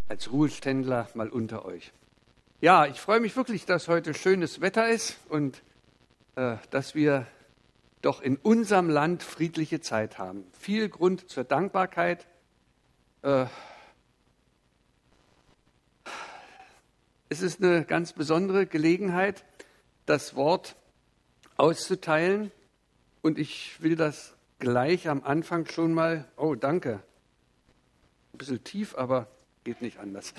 als Ruheständler mal unter euch. Ja, ich freue mich wirklich, dass heute schönes Wetter ist und dass wir doch in unserem Land friedliche Zeit haben. Viel Grund zur Dankbarkeit. Es ist eine ganz besondere Gelegenheit, das Wort auszuteilen. Und ich will das gleich am Anfang schon mal, oh danke, ein bisschen tief, aber geht nicht anders.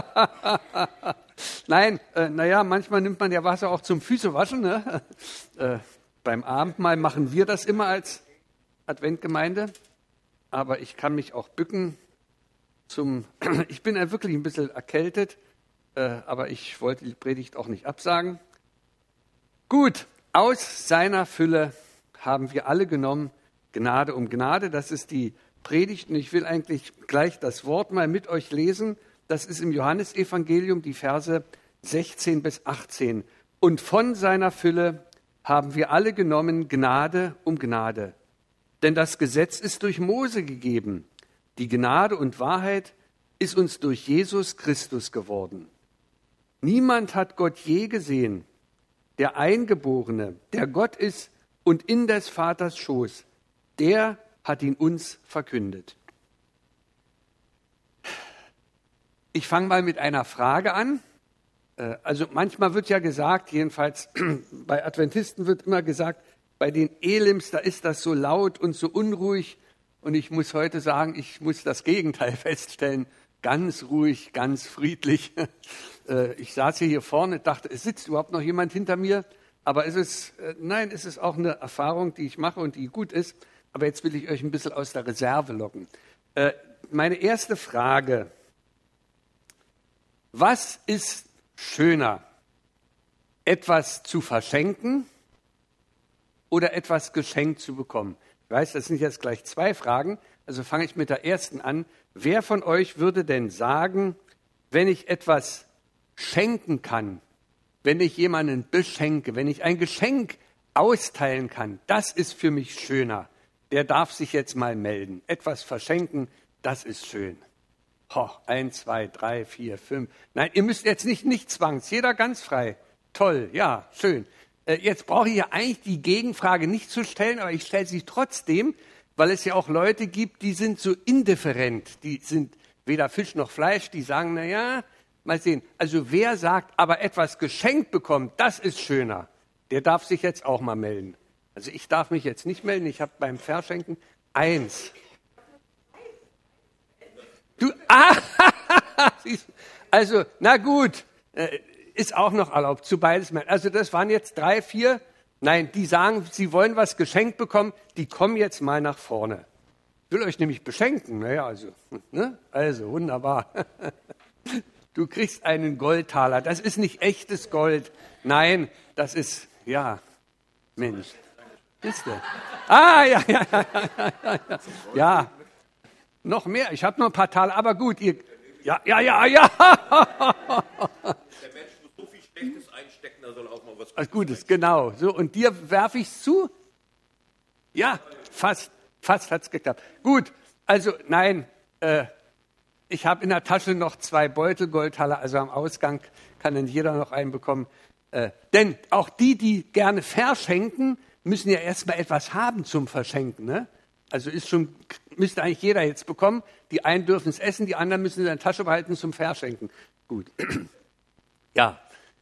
Nein, manchmal nimmt man ja Wasser auch zum Füßewaschen. Ne? Beim Abendmahl machen wir das immer als Adventgemeinde, aber ich kann mich auch bücken. Ich bin ja wirklich ein bisschen erkältet, aber ich wollte die Predigt auch nicht absagen. Gut, aus seiner Fülle haben wir alle genommen, Gnade um Gnade. Das ist die Predigt und ich will eigentlich gleich das Wort mal mit euch lesen. Das ist im Johannesevangelium die Verse 16 bis 18. Und von seiner Fülle haben wir alle genommen, Gnade um Gnade. Denn das Gesetz ist durch Mose gegeben. Die Gnade und Wahrheit ist uns durch Jesus Christus geworden. Niemand hat Gott je gesehen. Der Eingeborene, der Gott ist und in des Vaters Schoß, der hat ihn uns verkündet. Ich fange mal mit einer Frage an. Also manchmal wird ja gesagt, jedenfalls bei Adventisten wird immer gesagt, bei den Elims, da ist das so laut und so unruhig. Und ich muss heute sagen, ich muss das Gegenteil feststellen. Ganz ruhig, ganz friedlich. Ich saß hier vorne, dachte, es sitzt überhaupt noch jemand hinter mir. Aber es ist auch eine Erfahrung, die ich mache und die gut ist. Aber jetzt will ich euch ein bisschen aus der Reserve locken. Meine erste Frage: Was ist schöner? Etwas zu verschenken oder etwas geschenkt zu bekommen? Ich weiß, das sind jetzt gleich zwei Fragen. Also fange ich mit der ersten an. Wer von euch würde denn sagen, wenn ich etwas schenken kann, wenn ich jemanden beschenke, wenn ich ein Geschenk austeilen kann, das ist für mich schöner. Der darf sich jetzt mal melden. Etwas verschenken, das ist schön. 1, 2, 3, 4, 5. Nein, ihr müsst jetzt nicht zwangs, jeder ganz frei. Toll, ja, schön. Jetzt brauche ich ja eigentlich die Gegenfrage nicht zu stellen, aber ich stelle sie trotzdem, weil es ja auch Leute gibt, die sind so indifferent. Die sind weder Fisch noch Fleisch, die sagen, mal sehen. Also wer sagt, aber etwas geschenkt bekommt, das ist schöner. Der darf sich jetzt auch mal melden. Also ich darf mich jetzt nicht melden, ich habe beim Verschenken 1. Also, na gut, ist auch noch erlaubt, zu beides melden. Also das waren jetzt 3, 4, nein, die sagen, sie wollen was geschenkt bekommen, die kommen jetzt mal nach vorne. Ich will euch nämlich beschenken, also wunderbar. Du kriegst einen Goldtaler, das ist nicht echtes Gold, nein, das ist, Mensch. Ist der? Ja. Noch mehr, ich habe noch ein paar Taler, aber gut, ihr... Ja. Der Mensch muss so viel Schlechtes einstecken, da soll auch mal was Gutes, genau. So, und dir werfe ich es zu? Ja, fast hat es geklappt. Gut, also nein, ich habe in der Tasche noch 2 Beutel Goldtaler, also am Ausgang kann dann jeder noch einen bekommen. Denn auch die gerne verschenken, müssen ja erstmal etwas haben zum Verschenken, ne? Also müsste eigentlich jeder jetzt bekommen. Die einen dürfen es essen, die anderen müssen es in der Tasche behalten zum Verschenken. Gut. Ja,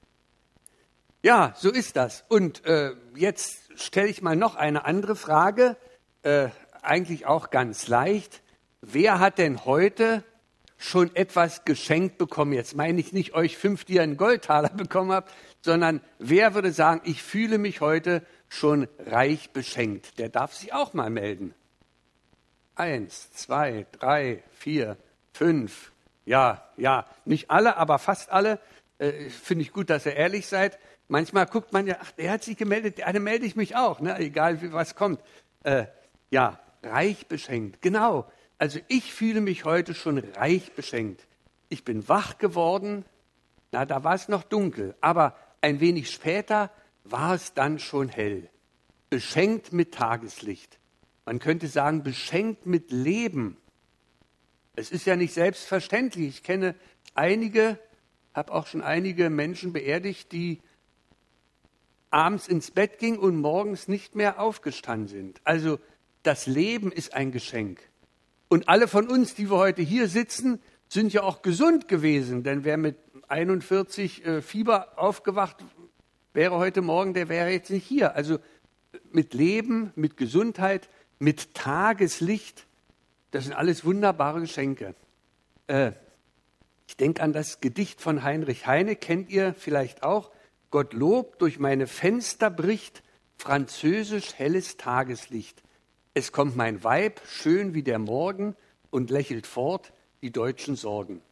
so ist das. Und jetzt stelle ich mal noch eine andere Frage, eigentlich auch ganz leicht. Wer hat denn heute schon etwas geschenkt bekommen? Jetzt meine ich nicht euch 5, die ihr einen Goldtaler bekommen habt, sondern wer würde sagen, ich fühle mich heute schon reich beschenkt? Der darf sich auch mal melden. 1, 2, 3, 4, 5. Ja, nicht alle, aber fast alle. Finde ich gut, dass ihr ehrlich seid. Manchmal guckt man ja, der hat sich gemeldet, dann melde ich mich auch, ne? Egal was kommt. Reich beschenkt, genau. Also ich fühle mich heute schon reich beschenkt. Ich bin wach geworden, da war es noch dunkel, aber ein wenig später war es dann schon hell. Beschenkt mit Tageslicht. Man könnte sagen, beschenkt mit Leben. Es ist ja nicht selbstverständlich. Ich kenne habe auch schon einige Menschen beerdigt, die abends ins Bett gingen und morgens nicht mehr aufgestanden sind. Also das Leben ist ein Geschenk. Und alle von uns, die wir heute hier sitzen, sind ja auch gesund gewesen. Denn wer mit 41 Fieber aufgewacht wäre heute Morgen, der wäre jetzt nicht hier. Also mit Leben, mit Gesundheit, mit Tageslicht, das sind alles wunderbare Geschenke. Ich denke an das Gedicht von Heinrich Heine, kennt ihr vielleicht auch. Gottlob, durch meine Fenster bricht französisch helles Tageslicht. Es kommt mein Weib, schön wie der Morgen, und lächelt fort die deutschen Sorgen.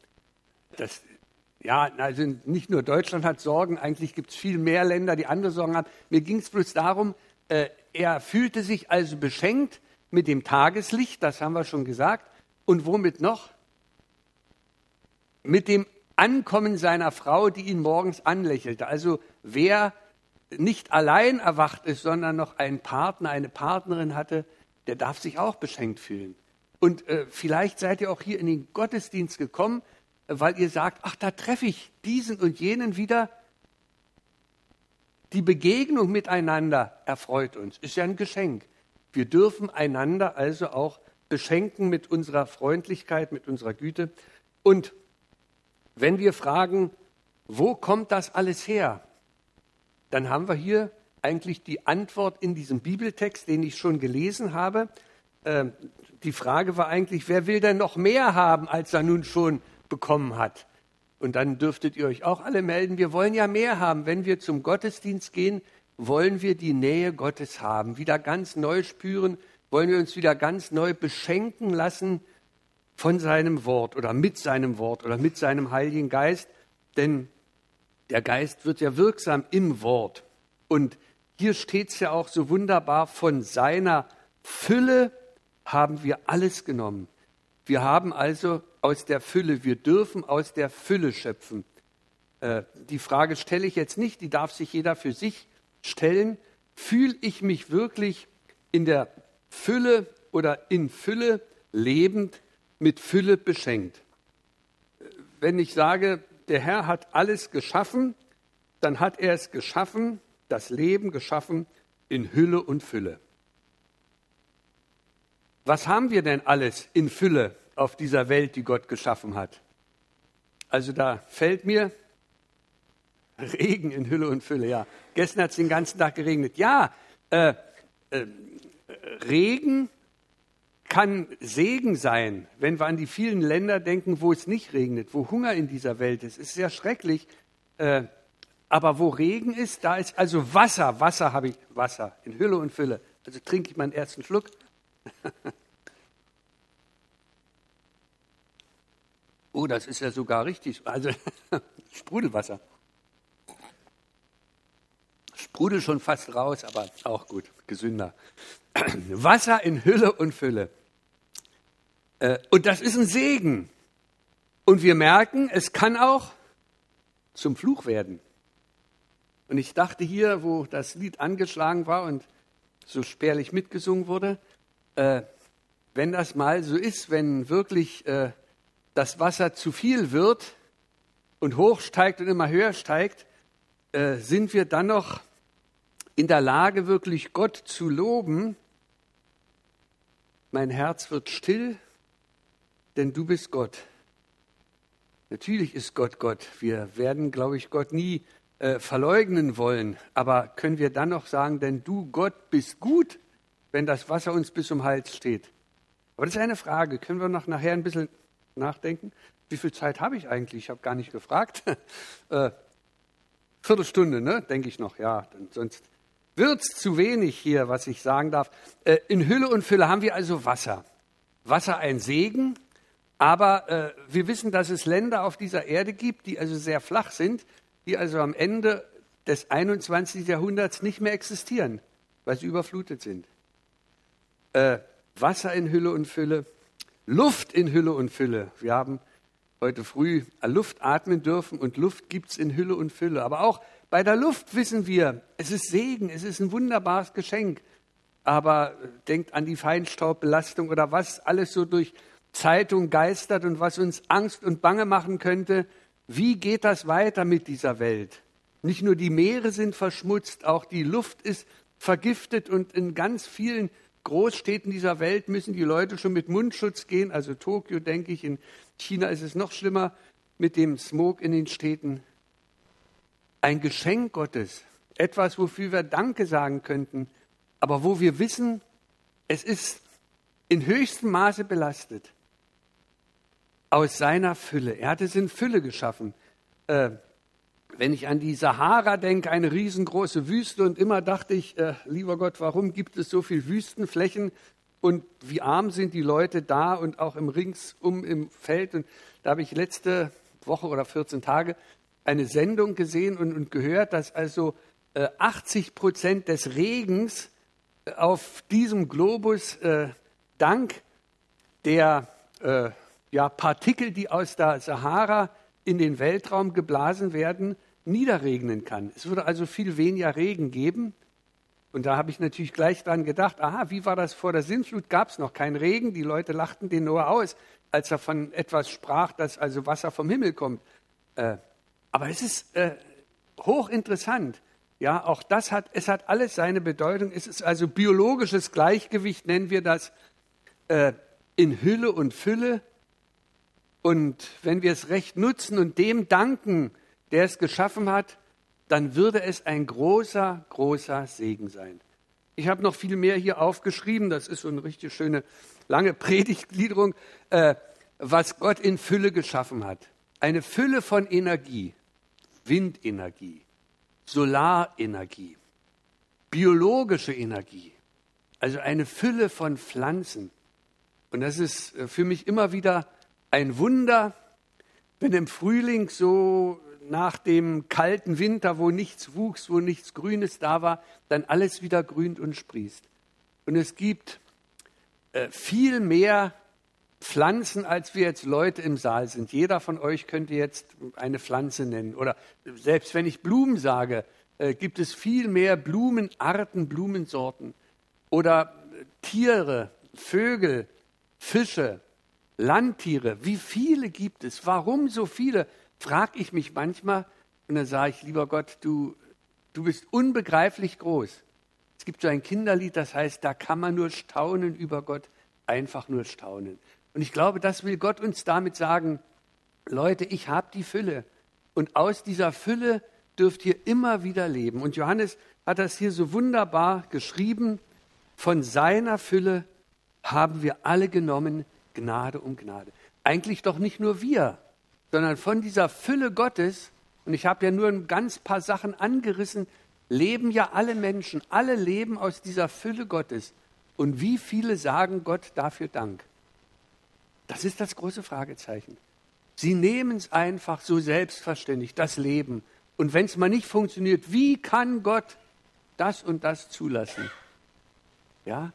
Also nicht nur Deutschland hat Sorgen, eigentlich gibt es viel mehr Länder, die andere Sorgen haben. Mir ging es bloß darum, er fühlte sich also beschenkt mit dem Tageslicht, das haben wir schon gesagt. Und womit noch? Mit dem Ankommen seiner Frau, die ihn morgens anlächelte. Also wer nicht allein erwacht ist, sondern noch einen Partner, eine Partnerin hatte, der darf sich auch beschenkt fühlen. Und vielleicht seid ihr auch hier in den Gottesdienst gekommen, weil ihr sagt, ach, da treffe ich diesen und jenen wieder. Die Begegnung miteinander erfreut uns, ist ja ein Geschenk. Wir dürfen einander also auch beschenken mit unserer Freundlichkeit, mit unserer Güte. Und wenn wir fragen, wo kommt das alles her, dann haben wir hier eigentlich die Antwort in diesem Bibeltext, den ich schon gelesen habe. Die Frage war eigentlich, wer will denn noch mehr haben, als er nun schon bekommen hat? Und dann dürftet ihr euch auch alle melden, wir wollen ja mehr haben. Wenn wir zum Gottesdienst gehen, wollen wir die Nähe Gottes haben, wieder ganz neu spüren, wollen wir uns wieder ganz neu beschenken lassen von seinem Wort oder mit seinem Heiligen Geist. Denn der Geist wird ja wirksam im Wort. Und hier steht es ja auch so wunderbar, von seiner Fülle haben wir alles genommen. Wir haben also aus der Fülle, wir dürfen aus der Fülle schöpfen. Die Frage stelle ich jetzt nicht, die darf sich jeder für sich stellen. Fühle ich mich wirklich in der Fülle oder in Fülle lebend, mit Fülle beschenkt? Wenn ich sage, der Herr hat alles geschaffen, dann hat er es geschaffen, das Leben geschaffen in Hülle und Fülle. Was haben wir denn alles in Fülle auf dieser Welt, die Gott geschaffen hat? Also da fällt mir Regen in Hülle und Fülle, ja. Gestern hat es den ganzen Tag geregnet. Ja, Regen kann Segen sein, wenn wir an die vielen Länder denken, wo es nicht regnet, wo Hunger in dieser Welt ist. Es ist sehr schrecklich. Aber wo Regen ist, da ist also Wasser. Wasser in Hülle und Fülle. Also trinke ich meinen ersten Schluck. Oh, das ist ja sogar richtig. Also Sprudelwasser. Sprudel schon fast raus, aber auch gut, gesünder. Wasser in Hülle und Fülle. Und das ist ein Segen. Und wir merken, es kann auch zum Fluch werden. Und ich dachte hier, wo das Lied angeschlagen war und so spärlich mitgesungen wurde, wenn das mal so ist, wenn wirklich das Wasser zu viel wird und hochsteigt und immer höher steigt, sind wir dann noch in der Lage, wirklich Gott zu loben. Mein Herz wird still, denn du bist Gott. Natürlich ist Gott Gott. Wir werden, glaube ich, Gott nie verleugnen wollen. Aber können wir dann noch sagen, denn du, Gott, bist gut, wenn das Wasser uns bis zum Hals steht? Aber das ist eine Frage. Können wir noch nachher ein bisschen nachdenken? Wie viel Zeit habe ich eigentlich? Ich habe gar nicht gefragt. Viertelstunde, ne? Denke ich noch. Ja, denn sonst wird es zu wenig hier, was ich sagen darf. In Hülle und Fülle haben wir also Wasser. Wasser ein Segen, aber wir wissen, dass es Länder auf dieser Erde gibt, die also sehr flach sind, die also am Ende des 21. Jahrhunderts nicht mehr existieren, weil sie überflutet sind. Wasser in Hülle und Fülle, Luft in Hülle und Fülle. Wir haben heute früh Luft atmen dürfen und Luft gibt es in Hülle und Fülle. Aber auch bei der Luft wissen wir, es ist Segen, es ist ein wunderbares Geschenk. Aber denkt an die Feinstaubbelastung oder was alles so durch Zeitung geistert und was uns Angst und Bange machen könnte. Wie geht das weiter mit dieser Welt? Nicht nur die Meere sind verschmutzt, auch die Luft ist vergiftet und in ganz vielen Großstädten dieser Welt müssen die Leute schon mit Mundschutz gehen. Also Tokio, denke ich, in China ist es noch schlimmer mit dem Smog in den Städten. Ein Geschenk Gottes, etwas, wofür wir Danke sagen könnten, aber wo wir wissen, es ist in höchstem Maße belastet. Aus seiner Fülle. Er hat es in Fülle geschaffen. Wenn ich an die Sahara denke, eine riesengroße Wüste, und immer dachte ich, lieber Gott, warum gibt es so viele Wüstenflächen und wie arm sind die Leute da und auch ringsum im Feld. Und da habe ich letzte Woche oder 14 Tage eine Sendung gesehen und gehört, dass also 80% des Regens auf diesem Globus dank der Partikel, die aus der Sahara in den Weltraum geblasen werden, niederregnen kann. Es würde also viel weniger Regen geben. Und da habe ich natürlich gleich dran gedacht, aha, wie war das vor der Sintflut? Gab es noch keinen Regen? Die Leute lachten den Noah aus, als er von etwas sprach, dass also Wasser vom Himmel kommt. Aber es ist hochinteressant. Ja, auch es hat alles seine Bedeutung. Es ist also biologisches Gleichgewicht, nennen wir das, in Hülle und Fülle. Und wenn wir es recht nutzen und dem danken, der es geschaffen hat, dann würde es ein großer, großer Segen sein. Ich habe noch viel mehr hier aufgeschrieben. Das ist so eine richtig schöne, lange Predigtgliederung, was Gott in Fülle geschaffen hat. Eine Fülle von Energie, Windenergie, Solarenergie, biologische Energie, also eine Fülle von Pflanzen. Und das ist für mich immer wieder ein Wunder, wenn im Frühling so nach dem kalten Winter, wo nichts wuchs, wo nichts Grünes da war, dann alles wieder grünt und sprießt. Und es gibt viel mehr Pflanzen, als wir jetzt Leute im Saal sind. Jeder von euch könnte jetzt eine Pflanze nennen. Oder selbst wenn ich Blumen sage, gibt es viel mehr Blumenarten, Blumensorten. Oder Tiere, Vögel, Fische, Landtiere. Wie viele gibt es? Warum so viele? Frage ich mich manchmal. Und dann sage ich, lieber Gott, du bist unbegreiflich groß. Es gibt so ein Kinderlied, das heißt, da kann man nur staunen über Gott, einfach nur staunen. Und ich glaube, das will Gott uns damit sagen, Leute, ich habe die Fülle. Und aus dieser Fülle dürft ihr immer wieder leben. Und Johannes hat das hier so wunderbar geschrieben. Von seiner Fülle haben wir alle genommen, Gnade um Gnade. Eigentlich doch nicht nur wir, sondern von dieser Fülle Gottes, und ich habe ja nur ein ganz paar Sachen angerissen, leben ja alle Menschen, alle leben aus dieser Fülle Gottes. Und wie viele sagen Gott dafür Dank? Das ist das große Fragezeichen. Sie nehmen es einfach so selbstverständlich, das Leben. Und wenn es mal nicht funktioniert, wie kann Gott das und das zulassen? Ja,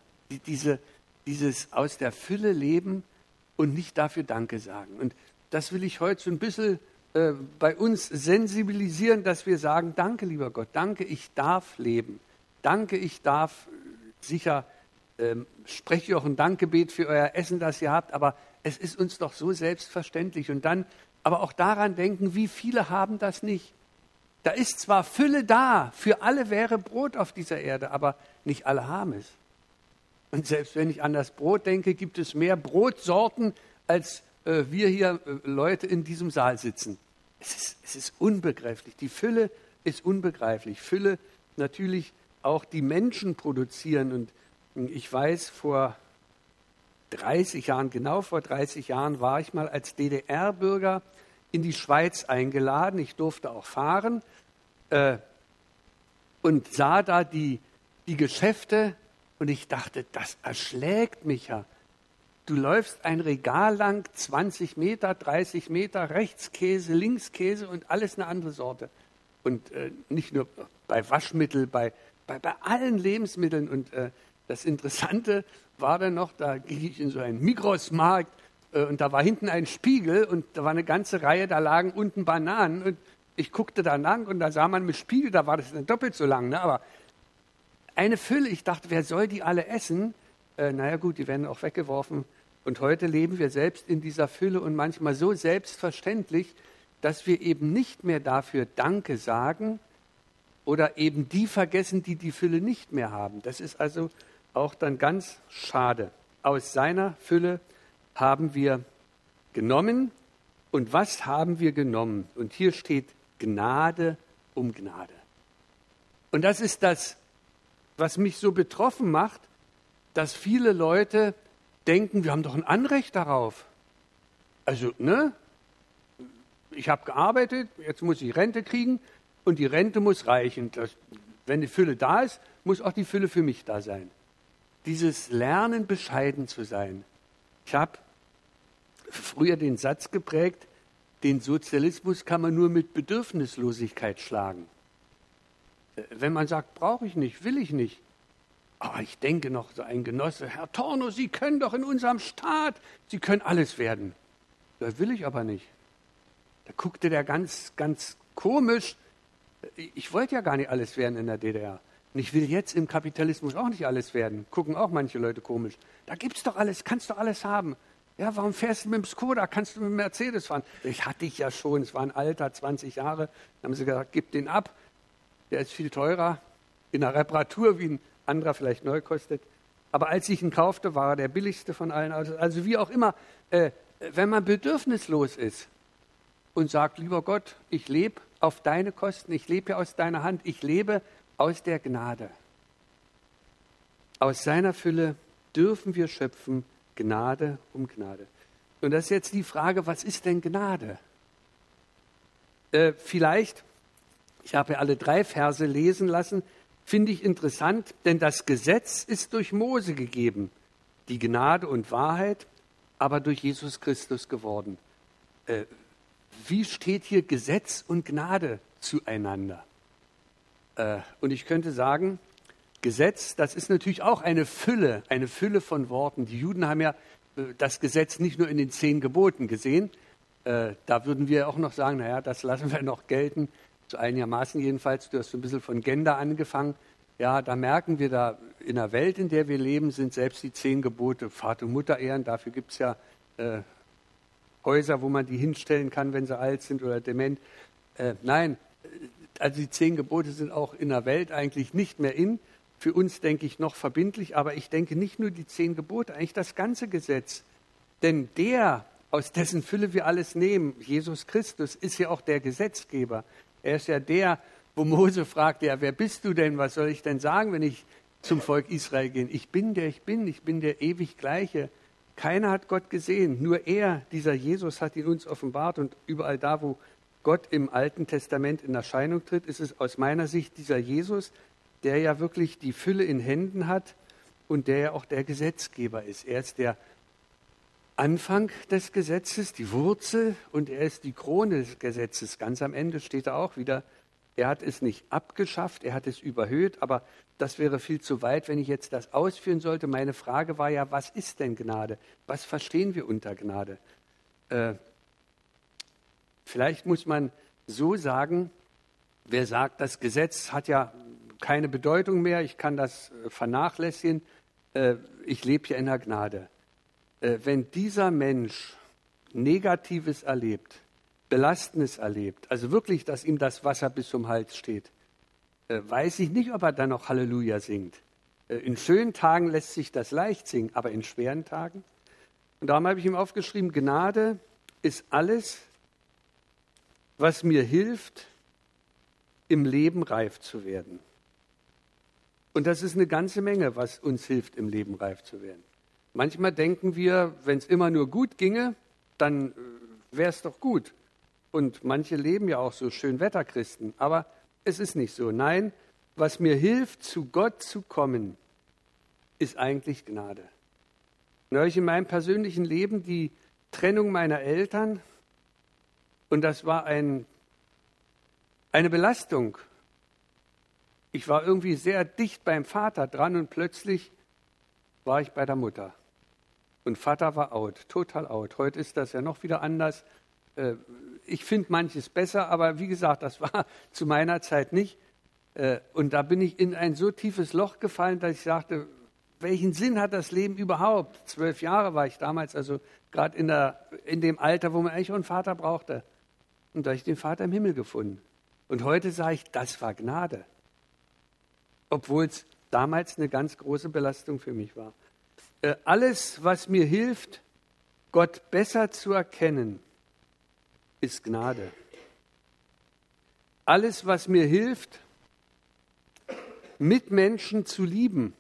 dieses aus der Fülle leben und nicht dafür Danke sagen. Und das will ich heute so ein bisschen bei uns sensibilisieren, dass wir sagen, danke, lieber Gott, danke, ich darf leben. Danke, ich darf sicher, spreche ich auch ein Dankgebet für euer Essen, das ihr habt, aber es ist uns doch so selbstverständlich. Und dann aber auch daran denken, wie viele haben das nicht. Da ist zwar Fülle da, für alle wäre Brot auf dieser Erde, aber nicht alle haben es. Und selbst wenn ich an das Brot denke, gibt es mehr Brotsorten, als wir hier Leute in diesem Saal sitzen. Es ist unbegreiflich. Die Fülle ist unbegreiflich. Fülle natürlich auch die Menschen produzieren. Und ich weiß, vor 30 Jahren, genau vor 30 Jahren, war ich mal als DDR-Bürger in die Schweiz eingeladen. Ich durfte auch fahren und sah da die Geschäfte. Und ich dachte, das erschlägt mich ja. Du läufst ein Regal lang, 20 Meter, 30 Meter, Rechtskäse, Linkskäse und alles eine andere Sorte. Und nicht nur bei Waschmittel, bei allen Lebensmitteln. Und das Interessante war dann noch, da ging ich in so einen Migros-Markt und da war hinten ein Spiegel und da war eine ganze Reihe, da lagen unten Bananen. Und ich guckte da lang und da sah man mit Spiegel, da war das dann doppelt so lang, ne? Aber eine Fülle, ich dachte, wer soll die alle essen? Naja gut, die werden auch weggeworfen. Und heute leben wir selbst in dieser Fülle und manchmal so selbstverständlich, dass wir eben nicht mehr dafür Danke sagen oder eben die vergessen, die die Fülle nicht mehr haben. Das ist also auch dann ganz schade. Aus seiner Fülle haben wir genommen. Und was haben wir genommen? Und hier steht Gnade um Gnade. Und das ist das, was mich so betroffen macht, dass viele Leute denken, wir haben doch ein Anrecht darauf. Also, ich habe gearbeitet, jetzt muss ich Rente kriegen und die Rente muss reichen. Wenn die Fülle da ist, muss auch die Fülle für mich da sein. Dieses Lernen, bescheiden zu sein. Ich habe früher den Satz geprägt, den Sozialismus kann man nur mit Bedürfnislosigkeit schlagen. Wenn man sagt, brauche ich nicht, will ich nicht. Aber ich denke noch, so ein Genosse, Herr Tornow, Sie können doch in unserem Staat, Sie können alles werden. Das will ich aber nicht. Da guckte der ganz, ganz komisch. Ich wollte ja gar nicht alles werden in der DDR. Und ich will jetzt im Kapitalismus auch nicht alles werden. Gucken auch manche Leute komisch. Da gibt's doch alles, kannst doch alles haben. Ja, warum fährst du mit dem Skoda? Kannst du mit dem Mercedes fahren? Ich hatte ich ja schon, es war ein Alter, 20 Jahre. Dann haben sie gesagt, gib den ab. Der ist viel teurer in der Reparatur, wie ein anderer vielleicht neu kostet. Aber als ich ihn kaufte, war er der billigste von allen Autos. Also wie auch immer, wenn man bedürfnislos ist und sagt, lieber Gott, ich lebe auf deine Kosten, ich lebe ja aus deiner Hand, ich lebe aus der Gnade. Aus seiner Fülle dürfen wir schöpfen, Gnade um Gnade. Und das ist jetzt die Frage, was ist denn Gnade? Vielleicht, ich habe ja alle 3 Verse lesen lassen, finde ich interessant, denn das Gesetz ist durch Mose gegeben, die Gnade und Wahrheit, aber durch Jesus Christus geworden. Wie steht hier Gesetz und Gnade zueinander? Und ich könnte sagen, Gesetz, das ist natürlich auch eine Fülle von Worten. Die Juden haben ja das Gesetz nicht nur in den 10 Geboten gesehen. Da würden wir auch noch sagen, naja, das lassen wir noch gelten. So einigermaßen jedenfalls. Du hast so ein bisschen von Gender angefangen. Ja, da merken wir, da in der Welt, in der wir leben, sind selbst die 10 Gebote Vater- und Mutter-Ehren. Dafür gibt es ja Häuser, wo man die hinstellen kann, wenn sie alt sind oder dement. Nein, also die 10 Gebote sind auch in der Welt eigentlich nicht mehr in. Für uns, denke ich, noch verbindlich. Aber ich denke nicht nur die 10 Gebote, eigentlich das ganze Gesetz. Denn der, aus dessen Fülle wir alles nehmen, Jesus Christus, ist ja auch der Gesetzgeber. Er ist ja der, wo Mose fragt, ja, wer bist du denn? Was soll ich denn sagen, wenn ich zum Volk Israel gehe? Ich bin der ewig Gleiche. Keiner hat Gott gesehen, nur er, dieser Jesus, hat ihn uns offenbart. Und überall da, wo Gott im Alten Testament in Erscheinung tritt, ist es aus meiner Sicht dieser Jesus, der ja wirklich die Fülle in Händen hat und der ja auch der Gesetzgeber ist. Er ist der Anfang des Gesetzes, die Wurzel, und er ist die Krone des Gesetzes. Ganz am Ende steht da auch wieder, er hat es nicht abgeschafft, er hat es überhöht, aber das wäre viel zu weit, wenn ich jetzt das ausführen sollte. Meine Frage war ja, was ist denn Gnade? Was verstehen wir unter Gnade? Vielleicht muss man so sagen, wer sagt, das Gesetz hat ja keine Bedeutung mehr, ich kann das vernachlässigen, ich lebe ja in der Gnade. Wenn dieser Mensch Negatives erlebt, Belastendes erlebt, also wirklich, dass ihm das Wasser bis zum Hals steht, weiß ich nicht, ob er dann noch Halleluja singt. In schönen Tagen lässt sich das leicht singen, aber in schweren Tagen. Und darum habe ich ihm aufgeschrieben, Gnade ist alles, was mir hilft, im Leben reif zu werden. Und das ist eine ganze Menge, was uns hilft, im Leben reif zu werden. Manchmal denken wir, wenn es immer nur gut ginge, dann wäre es doch gut. Und manche leben ja auch so Schönwetterchristen. Aber es ist nicht so. Nein, was mir hilft, zu Gott zu kommen, ist eigentlich Gnade. Und da habe ich in meinem persönlichen Leben die Trennung meiner Eltern, und das war eine Belastung. Ich war irgendwie sehr dicht beim Vater dran und plötzlich war ich bei der Mutter. Und Vater war out, total out. Heute ist das ja noch wieder anders. Ich finde manches besser, aber wie gesagt, das war zu meiner Zeit nicht. Und da bin ich in ein so tiefes Loch gefallen, dass ich sagte, welchen Sinn hat das Leben überhaupt? 12 Jahre war ich damals, also gerade in dem Alter, wo man eigentlich auch einen Vater brauchte. Und da habe ich den Vater im Himmel gefunden. Und heute sage ich, das war Gnade. Obwohl es damals eine ganz große Belastung für mich war. Alles, was mir hilft, Gott besser zu erkennen, ist Gnade. Alles, was mir hilft, Mitmenschen zu lieben,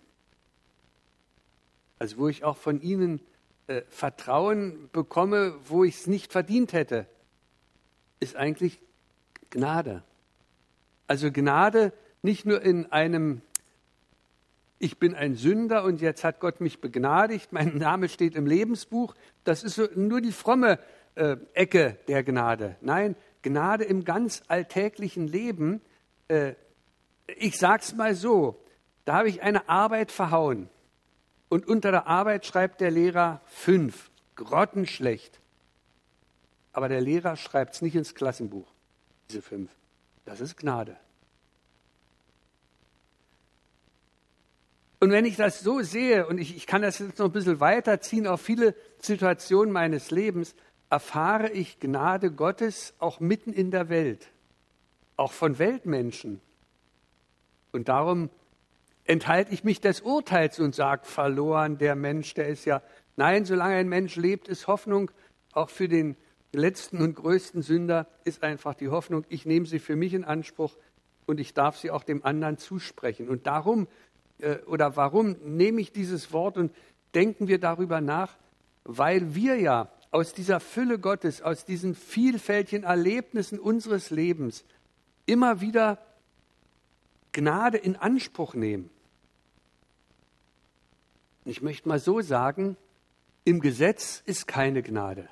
also wo ich auch von ihnen Vertrauen bekomme, wo ich es nicht verdient hätte, ist eigentlich Gnade. Also Gnade nicht nur in einem, ich bin ein Sünder und jetzt hat Gott mich begnadigt, mein Name steht im Lebensbuch, das ist so nur die fromme Ecke der Gnade. Nein, Gnade im ganz alltäglichen Leben. Ich sag's mal so, da habe ich eine Arbeit verhauen und unter der Arbeit schreibt der Lehrer 5, grottenschlecht. Aber der Lehrer schreibt es nicht ins Klassenbuch, diese 5. Das ist Gnade. Und wenn ich das so sehe, und ich kann das jetzt noch ein bisschen weiterziehen auf viele Situationen meines Lebens, erfahre ich Gnade Gottes auch mitten in der Welt, auch von Weltmenschen. Und darum enthalte ich mich des Urteils und sage, verloren der Mensch, der ist ja, nein, solange ein Mensch lebt, ist Hoffnung, auch für den letzten und größten Sünder ist einfach die Hoffnung, ich nehme sie für mich in Anspruch und ich darf sie auch dem anderen zusprechen. Und darum, warum nehme ich dieses Wort und denken wir darüber nach? Weil wir ja aus dieser Fülle Gottes, aus diesen vielfältigen Erlebnissen unseres Lebens immer wieder Gnade in Anspruch nehmen. Ich möchte mal so sagen, im Gesetz ist keine Gnade.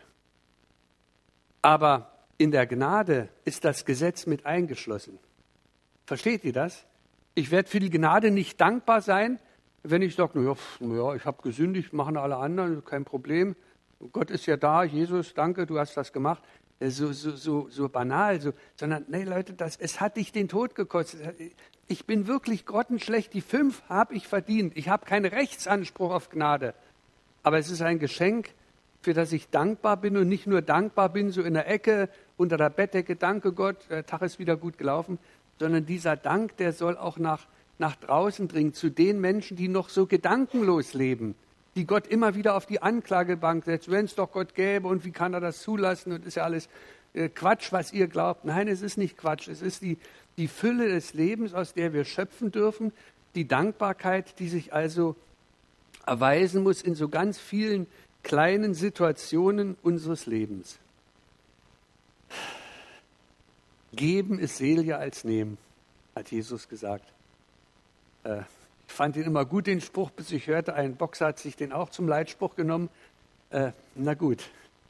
Aber in der Gnade ist das Gesetz mit eingeschlossen. Versteht ihr das? Ich werde für die Gnade nicht dankbar sein, wenn ich sage, naja, ich habe gesündigt, machen alle anderen, kein Problem. Gott ist ja da, Jesus, danke, du hast das gemacht. So banal, sondern, nee Leute, es hat dich den Tod gekostet. Ich bin wirklich grottenschlecht, die 5 habe ich verdient. Ich habe keinen Rechtsanspruch auf Gnade. Aber es ist ein Geschenk, für das ich dankbar bin und nicht nur dankbar bin, so in der Ecke, unter der Bettdecke, danke Gott, der Tag ist wieder gut gelaufen, sondern dieser Dank, der soll auch nach draußen dringen, zu den Menschen, die noch so gedankenlos leben, die Gott immer wieder auf die Anklagebank setzt, wenn es doch Gott gäbe und wie kann er das zulassen und ist ja alles Quatsch, was ihr glaubt. Nein, es ist nicht Quatsch, es ist die Fülle des Lebens, aus der wir schöpfen dürfen, die Dankbarkeit, die sich also erweisen muss in so ganz vielen kleinen Situationen unseres Lebens. Geben ist seliger als nehmen, hat Jesus gesagt. Ich fand ihn immer gut, den Spruch, bis ich hörte, ein Boxer hat sich den auch zum Leitspruch genommen. Na gut.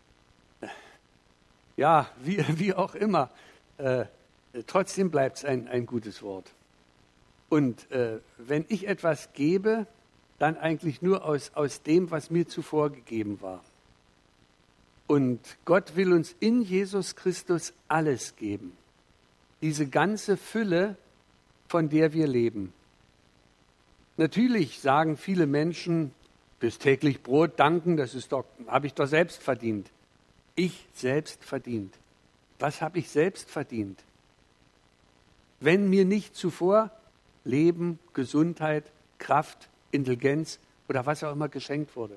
Ja, wie auch immer. Trotzdem bleibt es ein gutes Wort. Und wenn ich etwas gebe, dann eigentlich nur aus dem, was mir zuvor gegeben war. Und Gott will uns in Jesus Christus alles geben. Diese ganze Fülle, von der wir leben. Natürlich sagen viele Menschen, fürs täglich Brot danken, habe ich doch selbst verdient. Ich selbst verdient. Was habe ich selbst verdient? Wenn mir nicht zuvor Leben, Gesundheit, Kraft, Intelligenz oder was auch immer geschenkt wurde.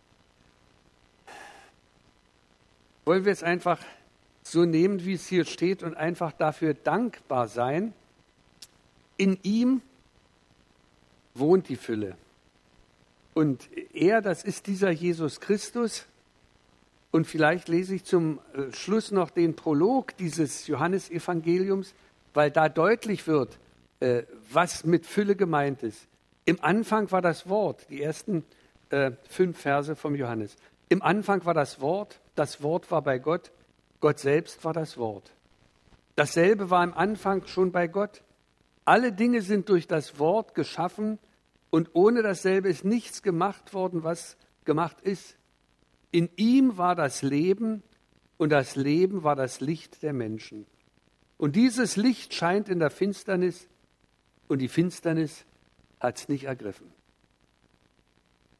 Wollen wir es einfach so nehmen, wie es hier steht und einfach dafür dankbar sein? In ihm wohnt die Fülle. Und er, das ist dieser Jesus Christus. Und vielleicht lese ich zum Schluss noch den Prolog dieses Johannesevangeliums, weil da deutlich wird, was mit Fülle gemeint ist. Im Anfang war das Wort, die ersten 5 Verse vom Johannes. Im Anfang war das Wort war bei Gott, Gott selbst war das Wort. Dasselbe war im Anfang schon bei Gott. Alle Dinge sind durch das Wort geschaffen und ohne dasselbe ist nichts gemacht worden, was gemacht ist. In ihm war das Leben und das Leben war das Licht der Menschen. Und dieses Licht scheint in der Finsternis und die Finsternis hat es nicht ergriffen.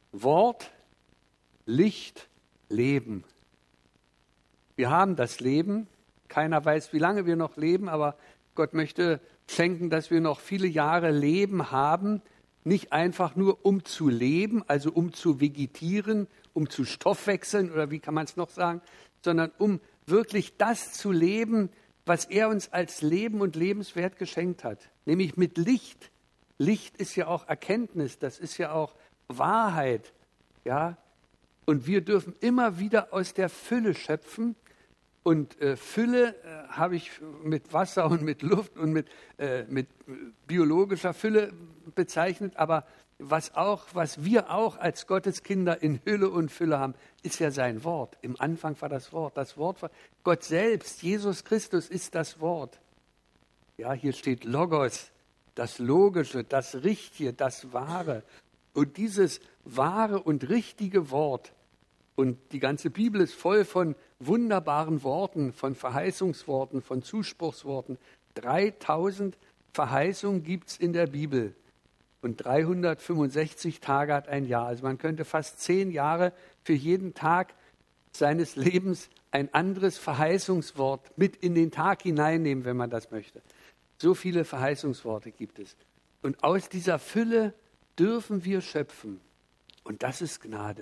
Wort, Licht, Leben. Wir haben das Leben. Keiner weiß, wie lange wir noch leben, aber Gott möchte schenken, dass wir noch viele Jahre Leben haben. Nicht einfach nur um zu leben, also um zu vegetieren, um zu stoffwechseln oder wie kann man es noch sagen, sondern um wirklich das zu leben, was er uns als Leben und lebenswert geschenkt hat. Nämlich mit Licht. Licht ist ja auch Erkenntnis, das ist ja auch Wahrheit. Ja? Und wir dürfen immer wieder aus der Fülle schöpfen. Und Fülle habe ich mit Wasser und mit Luft und mit biologischer Fülle bezeichnet. Aber was wir auch als Gotteskinder in Hülle und Fülle haben, ist ja sein Wort. Im Anfang war das Wort. Das Wort war Gott selbst. Jesus Christus ist das Wort. Ja, hier steht Logos, das Logische, das Richtige, das Wahre. Und dieses wahre und richtige Wort, und die ganze Bibel ist voll von wunderbaren Worten, von Verheißungsworten, von Zuspruchsworten. 3000 Verheißungen gibt es in der Bibel. Und 365 Tage hat ein Jahr. Also man könnte fast 10 Jahre für jeden Tag seines Lebens ein anderes Verheißungswort mit in den Tag hineinnehmen, wenn man das möchte. So viele Verheißungsworte gibt es. Und aus dieser Fülle dürfen wir schöpfen. Und das ist Gnade.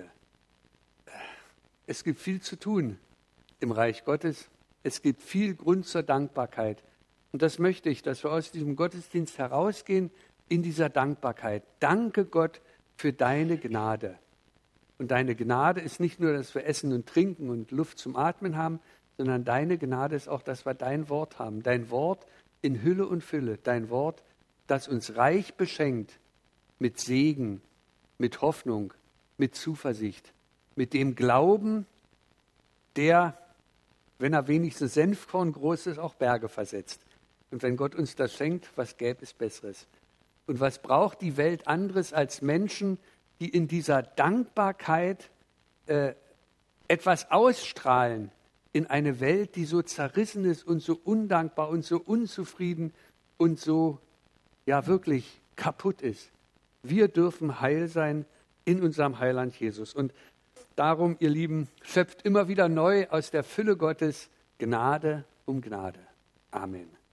Es gibt viel zu tun im Reich Gottes. Es gibt viel Grund zur Dankbarkeit. Und das möchte ich, dass wir aus diesem Gottesdienst herausgehen in dieser Dankbarkeit. Danke Gott für deine Gnade. Und deine Gnade ist nicht nur, dass wir Essen und Trinken und Luft zum Atmen haben, sondern deine Gnade ist auch, dass wir dein Wort haben. Dein Wort in Hülle und Fülle. Dein Wort, das uns reich beschenkt mit Segen, mit Hoffnung, mit Zuversicht, mit dem Glauben, der, wenn er wenigstens Senfkorn groß ist, auch Berge versetzt. Und wenn Gott uns das schenkt, was gäbe es Besseres? Und was braucht die Welt anderes als Menschen, die in dieser Dankbarkeit etwas ausstrahlen in eine Welt, die so zerrissen ist und so undankbar und so unzufrieden und so ja wirklich kaputt ist. Wir dürfen heil sein in unserem Heiland Jesus. Und darum, ihr Lieben, schöpft immer wieder neu aus der Fülle Gottes Gnade um Gnade. Amen.